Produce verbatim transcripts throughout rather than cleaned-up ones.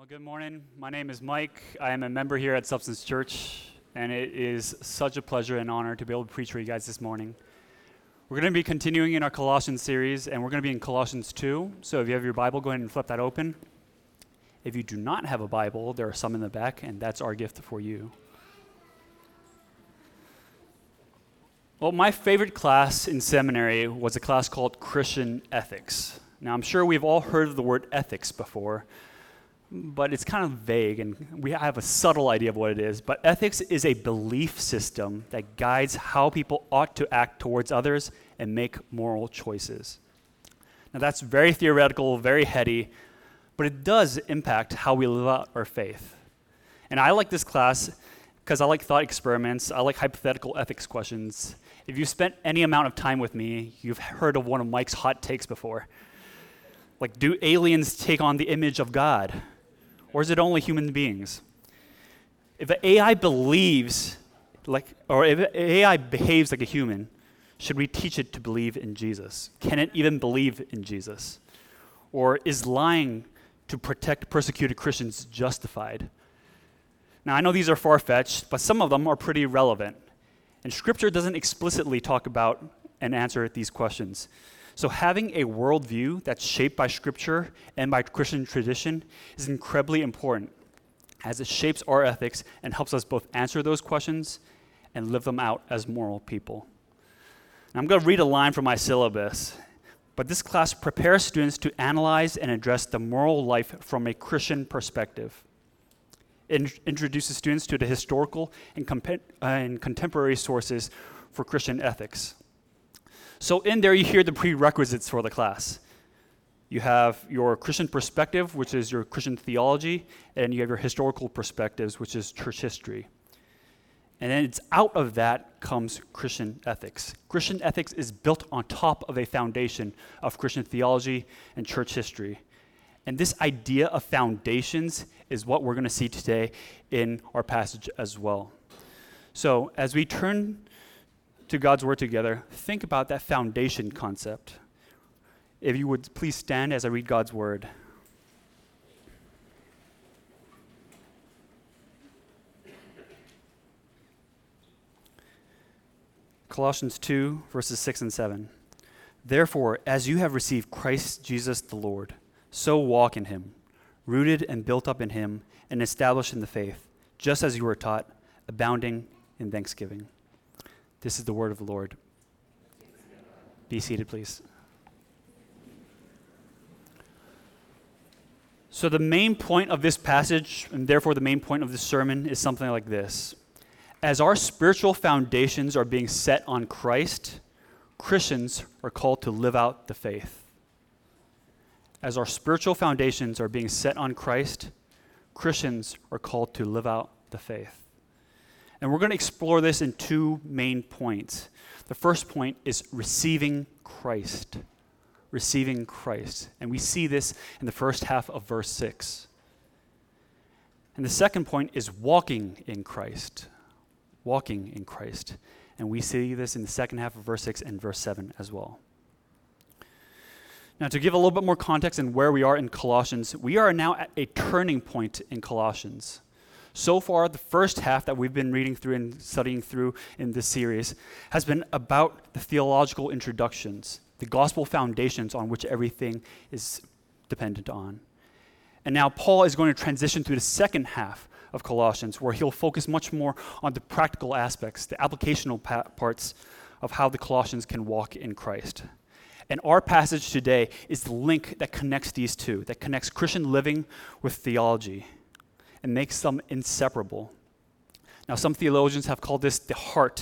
Well, good morning. My name is Mike. I am a member here at Substance Church, and it is such a pleasure and honor to be able to preach for you guys this morning. We're going to be continuing in our Colossians series, and we're going to be in Colossians two. So if you have your Bible, go ahead and flip that open. If you do not have a Bible, there are some in the back, and that's our gift for you. Well, my favorite class in seminary was a class called Christian Ethics. Now, I'm sure we've all heard of the word ethics before, but it's kind of vague, and we have a subtle idea of what it is. But ethics is a belief system that guides how people ought to act towards others and make moral choices. Now, that's very theoretical, very heady, but it does impact how we live out our faith. And I like this class because I like thought experiments, I like hypothetical ethics questions. If you've spent any amount of time with me, you've heard of one of Mike's hot takes before. Like, do aliens take on the image of God? Or is it only human beings? If an A I believes, like, or if an A I behaves like a human, should we teach it to believe in Jesus? Can it even believe in Jesus? Or is lying to protect persecuted Christians justified? Now, I know these are far-fetched, but some of them are pretty relevant. And Scripture doesn't explicitly talk about and answer these questions. So having a worldview that's shaped by Scripture and by Christian tradition is incredibly important, as it shapes our ethics and helps us both answer those questions and live them out as moral people. Now, I'm going to read a line from my syllabus, but this class prepares students to analyze and address the moral life from a Christian perspective. It introduces students to the historical and, comp- uh, and contemporary sources for Christian ethics. So in there, you hear the prerequisites for the class. You have your Christian perspective, which is your Christian theology, and you have your historical perspectives, which is church history. And then it's out of that comes Christian ethics. Christian ethics is built on top of a foundation of Christian theology and church history. And this idea of foundations is what we're going to see today in our passage as well. So as we turn to God's Word together, think about that foundation concept. If you would please stand as I read God's Word. Colossians two, verses six and seven. Therefore, as you have received Christ Jesus the Lord, so walk in him, rooted and built up in him, and established in the faith, just as you were taught, abounding in thanksgiving. This is the word of the Lord. Be seated, please. So the main point of this passage, and therefore the main point of this sermon, is something like this. As our spiritual foundations are being set on Christ, Christians are called to live out the faith. As our spiritual foundations are being set on Christ, Christians are called to live out the faith. And we're going to explore this in two main points. The first point is receiving Christ. Receiving Christ. And we see this in the first half of verse six. And the second point is walking in Christ. Walking in Christ. And we see this in the second half of verse six and verse seven as well. Now, to give a little bit more context in where we are in Colossians, we are now at a turning point in Colossians. So far, the first half that we've been reading through and studying through in this series has been about the theological introductions, the gospel foundations on which everything is dependent on. And now Paul is going to transition to the second half of Colossians, where he'll focus much more on the practical aspects, the applicational pa- parts of how the Colossians can walk in Christ. And our passage today is the link that connects these two, that connects Christian living with theology and makes them inseparable. Now, some theologians have called this the heart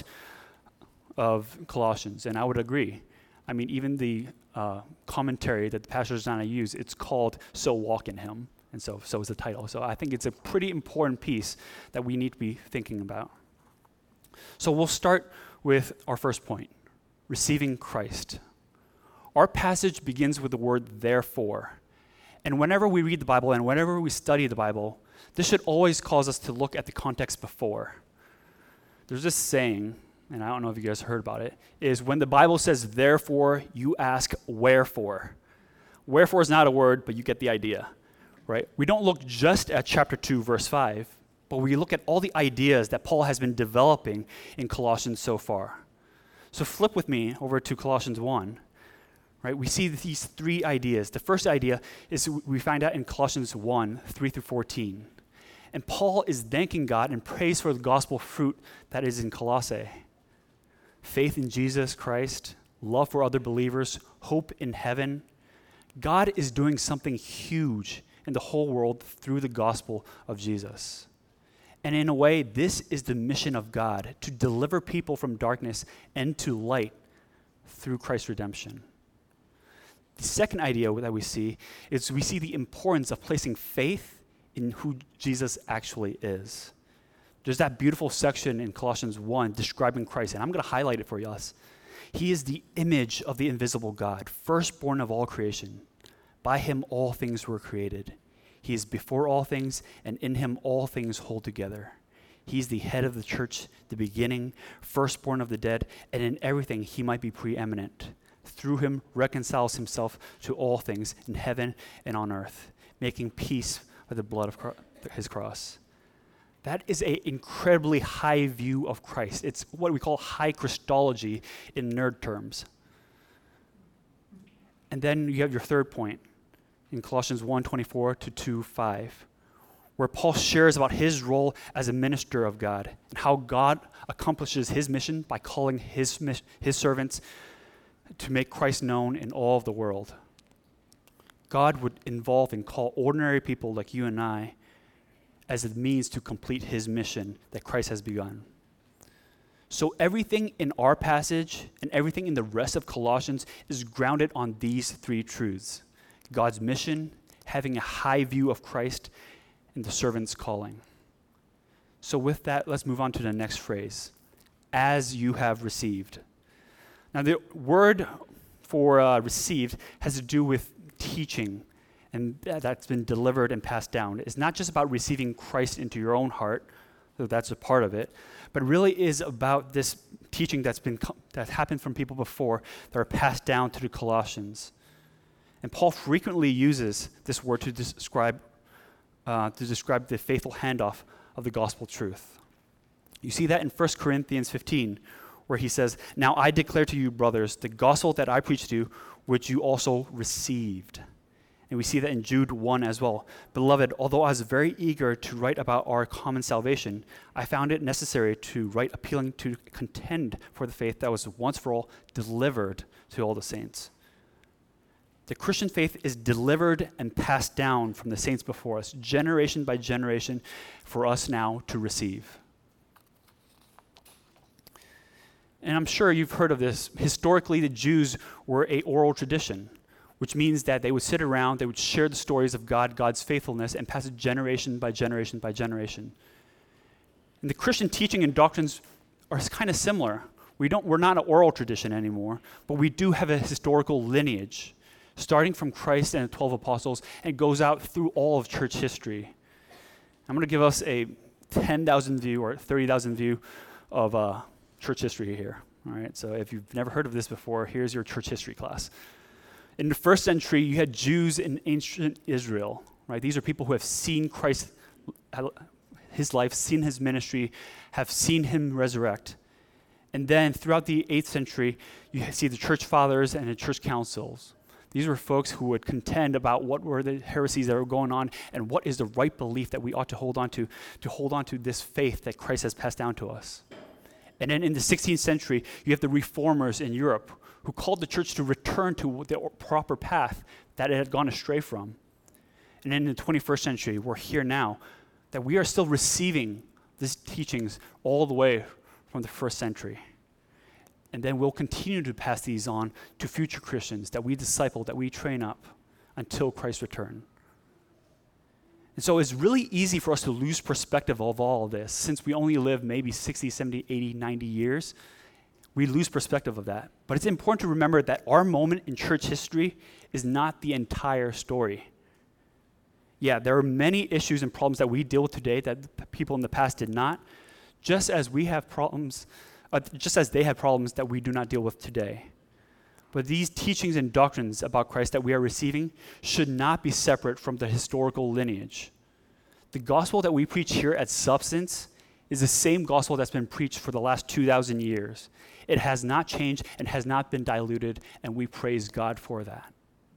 of Colossians, and I would agree. I mean, even the uh, commentary that the pastors and I use, it's called So Walk in Him, and so, so is the title. So I think it's a pretty important piece that we need to be thinking about. So we'll start with our first point, receiving Christ. Our passage begins with the word therefore. And whenever we read the Bible and whenever we study the Bible, this should always cause us to look at the context before. There's this saying, and I don't know if you guys heard about it, is when the Bible says therefore, you ask wherefore. Wherefore is not a word, but you get the idea. right? We don't look just at chapter two, verse five, but we look at all the ideas that Paul has been developing in Colossians so far. So flip with me over to Colossians one, right? We see these three ideas. The first idea is we find out in Colossians one, three through fourteen. And Paul is thanking God and prays for the gospel fruit that is in Colossae. Faith in Jesus Christ, love for other believers, hope in heaven. God is doing something huge in the whole world through the gospel of Jesus. And in a way, this is the mission of God, to deliver people from darkness and to light through Christ's redemption. The second idea that we see is we see the importance of placing faith in who Jesus actually is. There's that beautiful section in Colossians one describing Christ, and I'm going to highlight it for you. He is the image of the invisible God, firstborn of all creation. By him all things were created. He is before all things, and in him all things hold together. He is the head of the church, the beginning, firstborn of the dead, and in everything he might be preeminent. Through him reconciles himself to all things in heaven and on earth, making peace by the blood of his cross. That is an incredibly high view of Christ. It's what we call high Christology in nerd terms. And then you have your third point in Colossians one, twenty-four to two, five, where Paul shares about his role as a minister of God and how God accomplishes his mission by calling his, his servants to make Christ known in all of the world. God would involve and call ordinary people like you and I as a means to complete his mission that Christ has begun. So everything in our passage and everything in the rest of Colossians is grounded on these three truths: God's mission, having a high view of Christ, and the servant's calling. So with that, let's move on to the next phrase: as you have received. Now the word for uh, received has to do with teaching, and that's been delivered and passed down. It's not just about receiving Christ into your own heart, though that's a part of it, but really is about this teaching that's been that happened from people before that are passed down to the Colossians. And Paul frequently uses this word to describe uh, to describe the faithful handoff of the gospel truth. You see that in First Corinthians fifteen, where he says, "Now I declare to you, brothers, the gospel that I preached to you, which you also received." And we see that in Jude one as well. "Beloved, although I was very eager to write about our common salvation, I found it necessary to write appealing to contend for the faith that was once for all delivered to all the saints." The Christian faith is delivered and passed down from the saints before us, generation by generation, for us now to receive. And I'm sure you've heard of this. Historically, the Jews were an oral tradition, which means that they would sit around, they would share the stories of God, God's faithfulness, and pass it generation by generation by generation. And the Christian teaching and doctrines are kind of similar. We don't, we're not an oral tradition anymore, but we do have a historical lineage, starting from Christ and the twelve apostles, and it goes out through all of church history. I'm going to give us a ten thousand view or thirty thousand view of uh, church history here. All right, so if you've never heard of this before, here's your church history class. In the first century, you had Jews in ancient Israel, right? These are people who have seen Christ, his life, seen his ministry, have seen him resurrect. And then throughout the eighth century, you see the church fathers and the church councils. These were folks who would contend about what were the heresies that were going on and what is the right belief that we ought to hold on to, to hold on to this faith that Christ has passed down to us. And then in the sixteenth century, you have the reformers in Europe who called the church to return to the proper path that it had gone astray from. And then in the twenty-first century, we're here now, that we are still receiving these teachings all the way from the first century. And then we'll continue to pass these on to future Christians that we disciple, that we train up until Christ's return. And so it's really easy for us to lose perspective of all of this. Since we only live maybe sixty, seventy, eighty, ninety years, we lose perspective of that. But it's important to remember that our moment in church history is not the entire story. Yeah, there are many issues and problems that we deal with today that people in the past did not, just as we have problems, uh, just as they had problems that we do not deal with today. But these teachings and doctrines about Christ that we are receiving should not be separate from the historical lineage. The gospel that we preach here at Substance is the same gospel that's been preached for the last two thousand years. It has not changed and has not been diluted, and we praise God for that.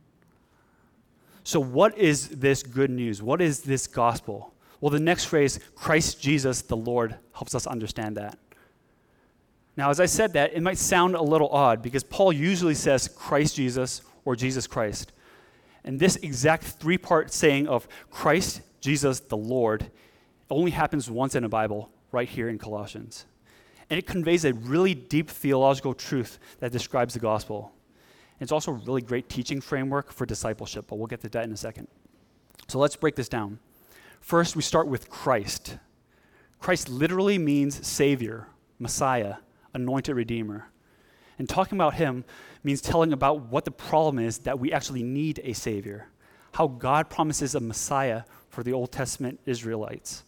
So what is this good news? What is this gospel? Well, the next phrase, Christ Jesus the Lord, helps us understand that. Now, as I said that, it might sound a little odd because Paul usually says Christ Jesus or Jesus Christ. And this exact three-part saying of Christ Jesus the Lord only happens once in the Bible, right here in Colossians. And it conveys a really deep theological truth that describes the gospel. It's also a really great teaching framework for discipleship, but we'll get to that in a second. So let's break this down. First, we start with Christ. Christ literally means Savior, Messiah, anointed Redeemer. And talking about him means telling about what the problem is that we actually need a Savior, how God promises a Messiah for the Old Testament Israelites.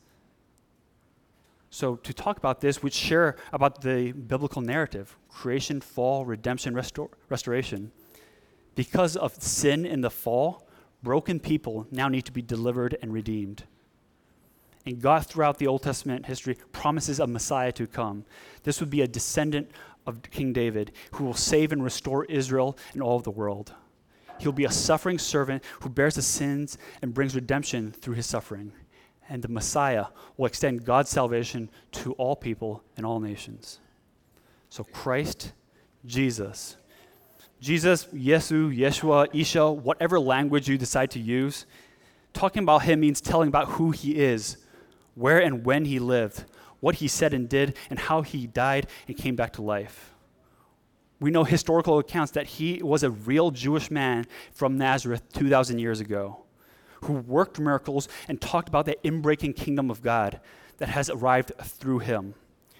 So to talk about this, we'd share about the biblical narrative, creation, fall, redemption, restor- restoration. Because of sin in the fall, broken people now need to be delivered and redeemed. And God, throughout the Old Testament history, promises a Messiah to come. This would be a descendant of King David who will save and restore Israel and all of the world. He'll be a suffering servant who bears the sins and brings redemption through his suffering. And the Messiah will extend God's salvation to all people and all nations. So Christ, Jesus. Jesus, Yesu, Yeshua, Isha, whatever language you decide to use, talking about him means telling about who he is, where and when he lived, what he said and did, and how he died and came back to life. We know historical accounts that he was a real Jewish man from Nazareth two thousand years ago, who worked miracles and talked about the inbreaking kingdom of God that has arrived through him.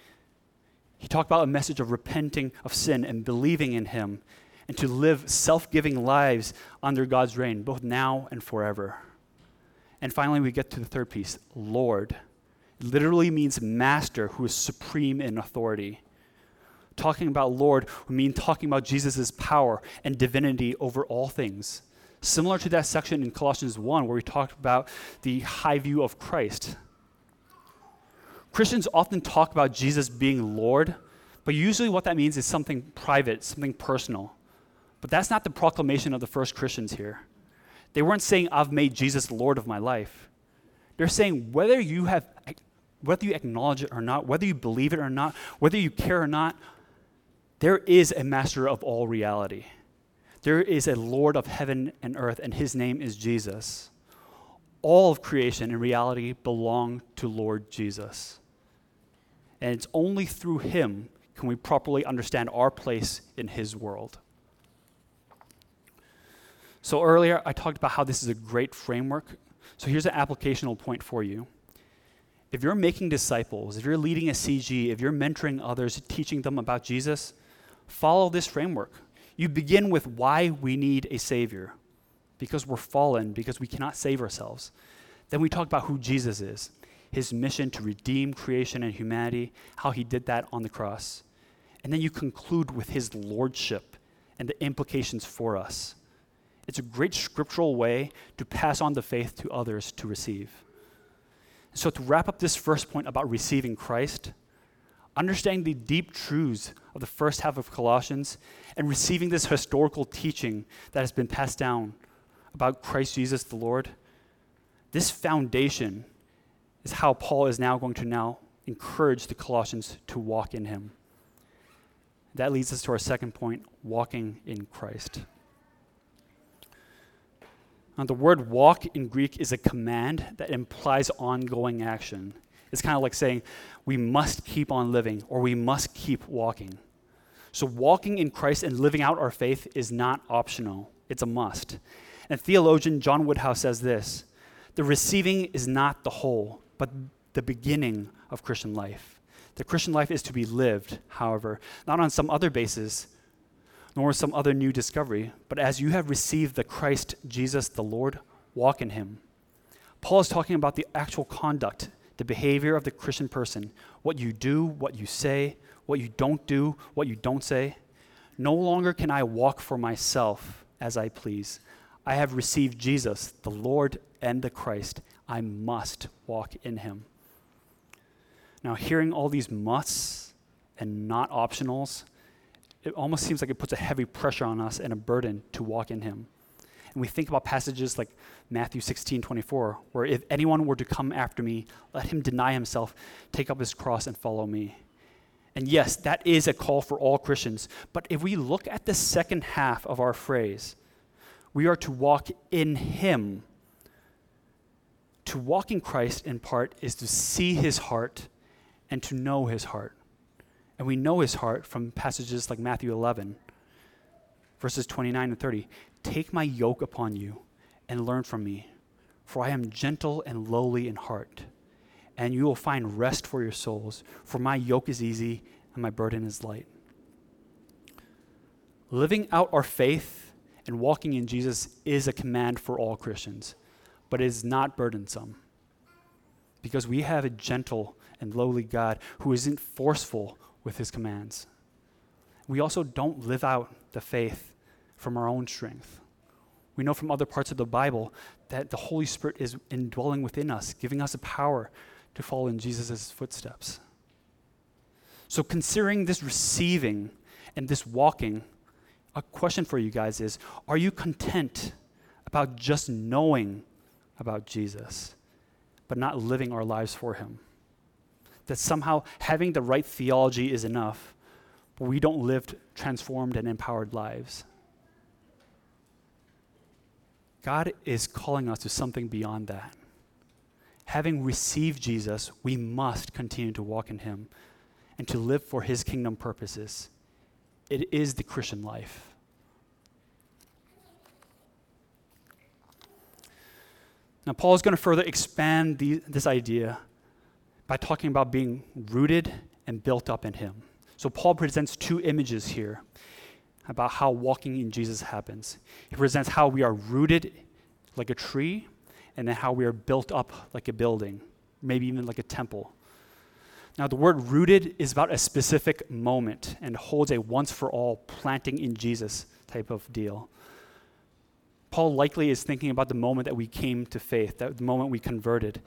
He talked about a message of repenting of sin and believing in him, and to live self-giving lives under God's reign, both now and forever. And finally, we get to the third piece, Lord. It literally means master who is supreme in authority. Talking about Lord would mean talking about Jesus' power and divinity over all things. Similar to that section in Colossians one where we talked about the high view of Christ. Christians often talk about Jesus being Lord, but usually what that means is something private, something personal. But that's not the proclamation of the first Christians here. They weren't saying, I've made Jesus Lord of my life. They're saying whether you have, whether you acknowledge it or not, whether you believe it or not, whether you care or not, there is a master of all reality. There is a Lord of heaven and earth, and his name is Jesus. All of creation and reality belong to Lord Jesus. And it's only through him can we properly understand our place in his world. So earlier, I talked about how this is a great framework. So here's an applicational point for you. If you're making disciples, if you're leading a C G, if you're mentoring others, teaching them about Jesus, follow this framework. You begin with why we need a Savior, because we're fallen, because we cannot save ourselves. Then we talk about who Jesus is, his mission to redeem creation and humanity, how he did that on the cross. And then you conclude with his lordship and the implications for us. It's a great scriptural way to pass on the faith to others to receive. So to wrap up this first point about receiving Christ, understanding the deep truths of the first half of Colossians and receiving this historical teaching that has been passed down about Christ Jesus the Lord, this foundation is how Paul is now going to now encourage the Colossians to walk in him. That leads us to our second point, walking in Christ. Now, the word walk in Greek is a command that implies ongoing action. It's kind of like saying we must keep on living or we must keep walking. So walking in Christ and living out our faith is not optional. It's a must. And theologian John Woodhouse says this, the receiving is not the whole, but the beginning of Christian life. The Christian life is to be lived, however, not on some other basis, nor some other new discovery, but as you have received the Christ Jesus the Lord, walk in him. Paul is talking about the actual conduct, the behavior of the Christian person, what you do, what you say, what you don't do, what you don't say. No longer can I walk for myself as I please. I have received Jesus, the Lord and the Christ. I must walk in him. Now, hearing all these musts and not optionals, it almost seems like it puts a heavy pressure on us and a burden to walk in him. And we think about passages like Matthew sixteen twenty-four, where if anyone were to come after me, let him deny himself, take up his cross, and follow me. And yes, that is a call for all Christians. But if we look at the second half of our phrase, we are to walk in him. To walk in Christ, in part, is to see his heart and to know his heart. And we know his heart from passages like Matthew eleven, verses twenty-nine and thirty. Take my yoke upon you and learn from me, for I am gentle and lowly in heart, and you will find rest for your souls, for my yoke is easy and my burden is light. Living out our faith and walking in Jesus is a command for all Christians, but it is not burdensome, because we have a gentle and lowly God who isn't forceful with his commands. We also don't live out the faith from our own strength. We know from other parts of the Bible that the Holy Spirit is indwelling within us, giving us the power to follow in Jesus' footsteps. So considering this receiving and this walking, a question for you guys is, are you content about just knowing about Jesus, but not living our lives for him? That somehow having the right theology is enough, but we don't live transformed and empowered lives. God is calling us to something beyond that. Having received Jesus, we must continue to walk in him and to live for his kingdom purposes. It is the Christian life. Now, Paul is going to further expand the, this idea by talking about being rooted and built up in him. So Paul presents two images here about how walking in Jesus happens. He presents how we are rooted like a tree, and then how we are built up like a building, maybe even like a temple. Now, the word rooted is about a specific moment and holds a once-for-all planting in Jesus type of deal. Paul likely is thinking about the moment that we came to faith, that the moment we converted.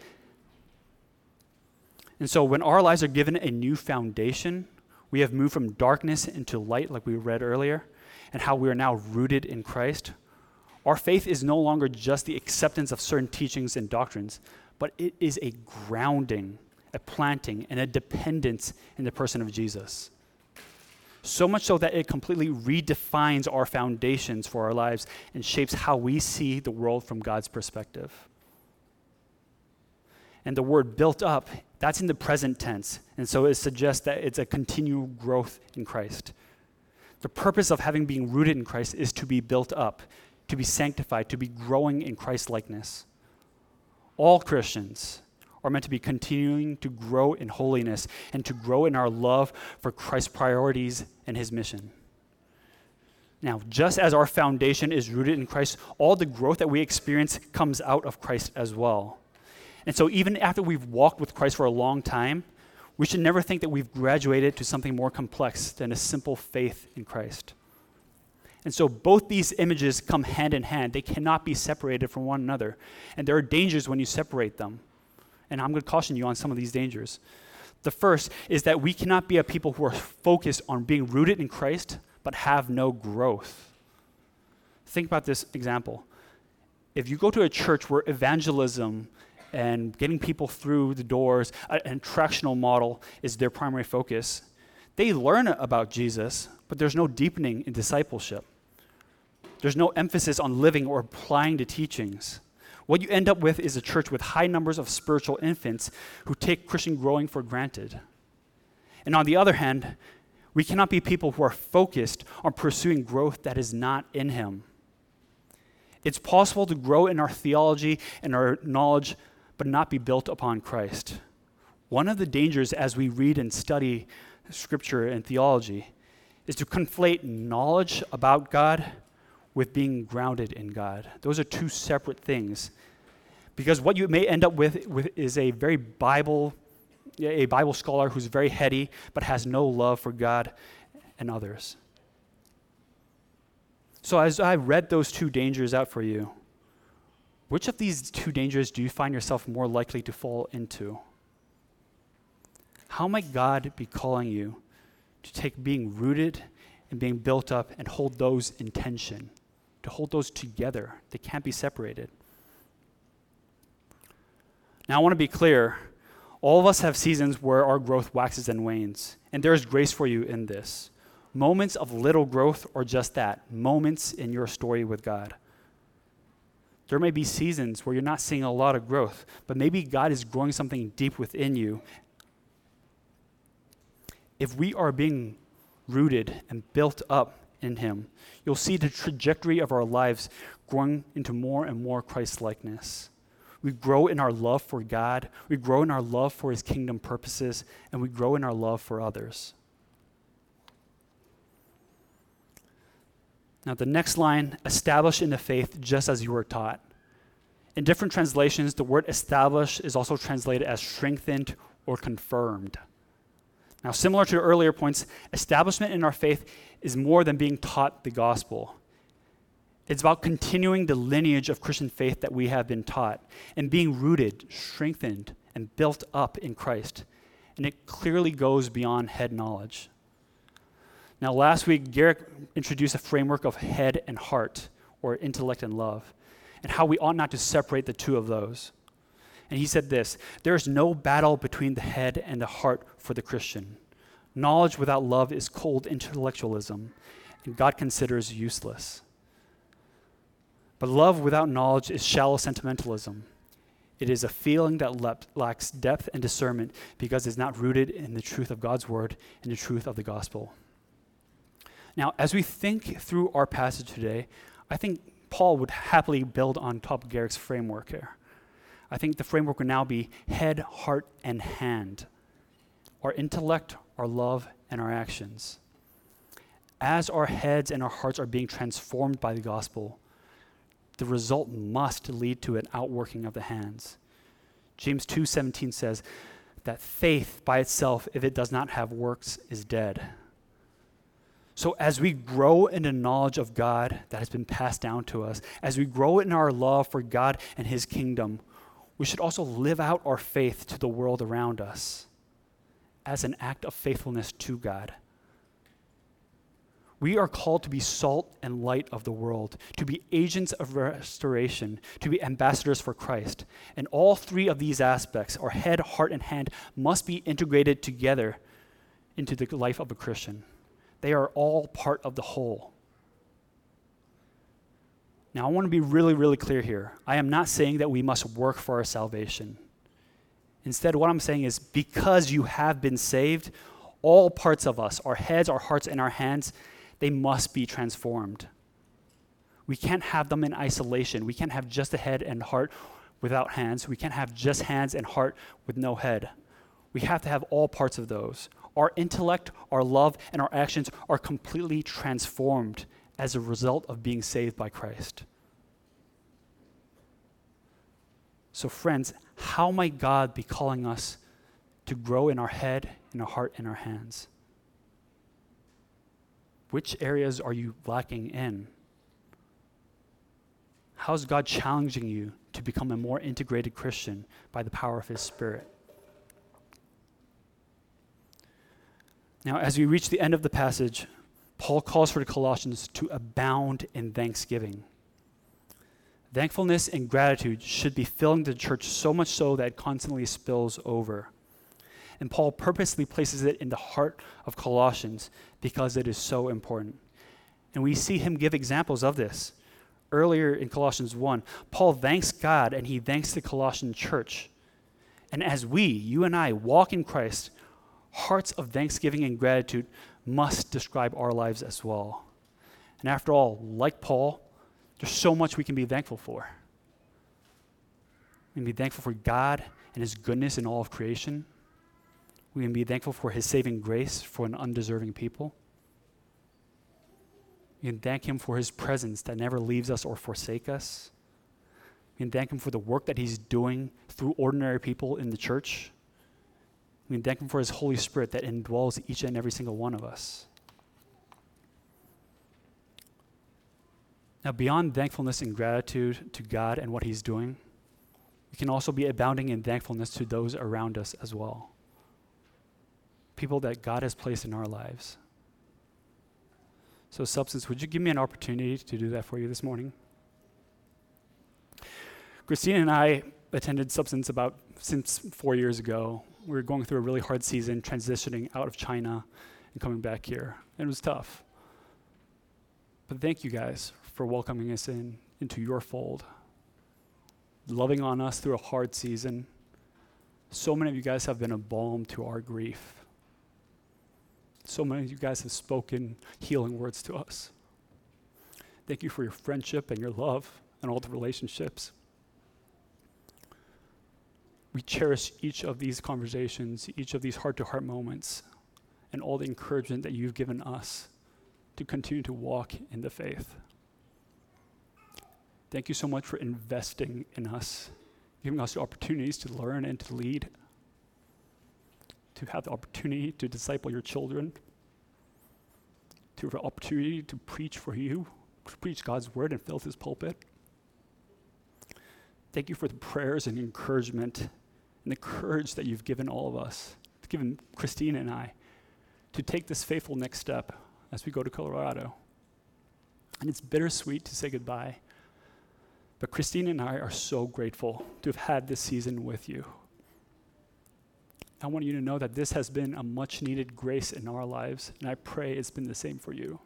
And so when our lives are given a new foundation, we have moved from darkness into light, like we read earlier, and how we are now rooted in Christ. Our faith is no longer just the acceptance of certain teachings and doctrines, but it is a grounding, a planting, and a dependence in the person of Jesus. So much so that it completely redefines our foundations for our lives and shapes how we see the world from God's perspective. And the word built up, that's in the present tense. And so it suggests that it's a continual growth in Christ. The purpose of having been rooted in Christ is to be built up, to be sanctified, to be growing in Christ's likeness. All Christians are meant to be continuing to grow in holiness and to grow in our love for Christ's priorities and his mission. Now, just as our foundation is rooted in Christ, all the growth that we experience comes out of Christ as well. And so even after we've walked with Christ for a long time, we should never think that we've graduated to something more complex than a simple faith in Christ. And so both these images come hand in hand. They cannot be separated from one another. And there are dangers when you separate them. And I'm going to caution you on some of these dangers. The first is that we cannot be a people who are focused on being rooted in Christ, but have no growth. Think about this example. If you go to a church where evangelism and getting people through the doors, an attractional model is their primary focus, they learn about Jesus, but there's no deepening in discipleship. There's no emphasis on living or applying the teachings. What you end up with is a church with high numbers of spiritual infants who take Christian growing for granted. And on the other hand, we cannot be people who are focused on pursuing growth that is not in him. It's possible to grow in our theology and our knowledge, but not be built upon Christ. One of the dangers as we read and study Scripture and theology is to conflate knowledge about God with being grounded in God. Those are two separate things. Because what you may end up with, with is a very Bible, a Bible scholar who's very heady, but has no love for God and others. So as I read those two dangers out for you, which of these two dangers do you find yourself more likely to fall into? How might God be calling you to take being rooted and being built up and hold those in tension, to hold those together? They can't be separated. Now I want to be clear. All of us have seasons where our growth waxes and wanes, and there is grace for you in this. Moments of little growth or just that, moments in your story with God. There may be seasons where you're not seeing a lot of growth, but maybe God is growing something deep within you. If we are being rooted and built up in Him, you'll see the trajectory of our lives growing into more and more Christ-likeness. We grow in our love for God, we grow in our love for His kingdom purposes, and we grow in our love for others. Now the next line, establish in the faith just as you were taught. In different translations, the word establish is also translated as strengthened or confirmed. Now similar to earlier points, establishment in our faith is more than being taught the gospel. It's about continuing the lineage of Christian faith that we have been taught and being rooted, strengthened, and built up in Christ. And it clearly goes beyond head knowledge. Now, last week, Garrick introduced a framework of head and heart, or intellect and love, and how we ought not to separate the two of those. And he said this, there is no battle between the head and the heart for the Christian. Knowledge without love is cold intellectualism, and God considers useless. But love without knowledge is shallow sentimentalism. It is a feeling that le- lacks depth and discernment because it's not rooted in the truth of God's word and the truth of the gospel. Now, as we think through our passage today, I think Paul would happily build on top of Garrick's framework here. I think the framework would now be head, heart, and hand. Our intellect, our love, and our actions. As our heads and our hearts are being transformed by the gospel, the result must lead to an outworking of the hands. James two seventeen says that faith by itself, if it does not have works, is dead. So as we grow in the knowledge of God that has been passed down to us, as we grow in our love for God and His kingdom, we should also live out our faith to the world around us as an act of faithfulness to God. We are called to be salt and light of the world, to be agents of restoration, to be ambassadors for Christ. And all three of these aspects, our head, heart, and hand, must be integrated together into the life of a Christian. They are all part of the whole. Now, I want to be really, really clear here. I am not saying that we must work for our salvation. Instead, what I'm saying is because you have been saved, all parts of us, our heads, our hearts, and our hands, they must be transformed. We can't have them in isolation. We can't have just a head and heart without hands. We can't have just hands and heart with no head. We have to have all parts of those. Our intellect, our love, and our actions are completely transformed as a result of being saved by Christ. So friends, how might God be calling us to grow in our head, in our heart, and our hands? Which areas are you lacking in? How's God challenging you to become a more integrated Christian by the power of His Spirit? Now, as we reach the end of the passage, Paul calls for the Colossians to abound in thanksgiving. Thankfulness and gratitude should be filling the church so much so that it constantly spills over. And Paul purposely places it in the heart of Colossians because it is so important. And we see him give examples of this. Earlier in Colossians one, Paul thanks God and he thanks the Colossian church. And as we, you and I, walk in Christ, hearts of thanksgiving and gratitude must describe our lives as well. And after all, like Paul, there's so much we can be thankful for. We can be thankful for God and His goodness in all of creation. We can be thankful for His saving grace for an undeserving people. We can thank Him for His presence that never leaves us or forsake us. We can thank Him for the work that He's doing through ordinary people in the church. We can thank Him for His Holy Spirit that indwells each and every single one of us. Now, beyond thankfulness and gratitude to God and what he's doing, we can also be abounding in thankfulness to those around us as well. People that God has placed in our lives. So, Substance, would you give me an opportunity to do that for you this morning? Christine and I attended Substance about since four years ago. We were going through a really hard season, transitioning out of China and coming back here. And it was tough. But thank you guys for welcoming us in into your fold, loving on us through a hard season. So many of you guys have been a balm to our grief. So many of you guys have spoken healing words to us. Thank you for your friendship and your love and all the relationships. We cherish each of these conversations, each of these heart-to-heart moments, and all the encouragement that you've given us to continue to walk in the faith. Thank you so much for investing in us, giving us the opportunities to learn and to lead, to have the opportunity to disciple your children, to have the opportunity to preach for you, to preach God's word and fill this pulpit. Thank you for the prayers and encouragement and the courage that you've given all of us, given Christine and I, to take this faithful next step as we go to Colorado. And it's bittersweet to say goodbye, but Christine and I are so grateful to have had this season with you. I want you to know that this has been a much needed grace in our lives, and I pray it's been the same for you.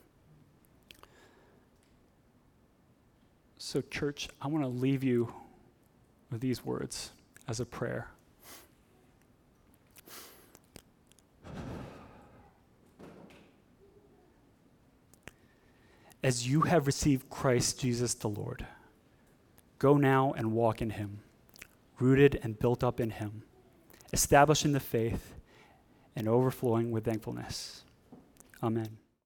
So church, I want to leave you with these words as a prayer. As you have received Christ Jesus the Lord, go now and walk in him, rooted and built up in him, established in the faith and overflowing with thankfulness. Amen.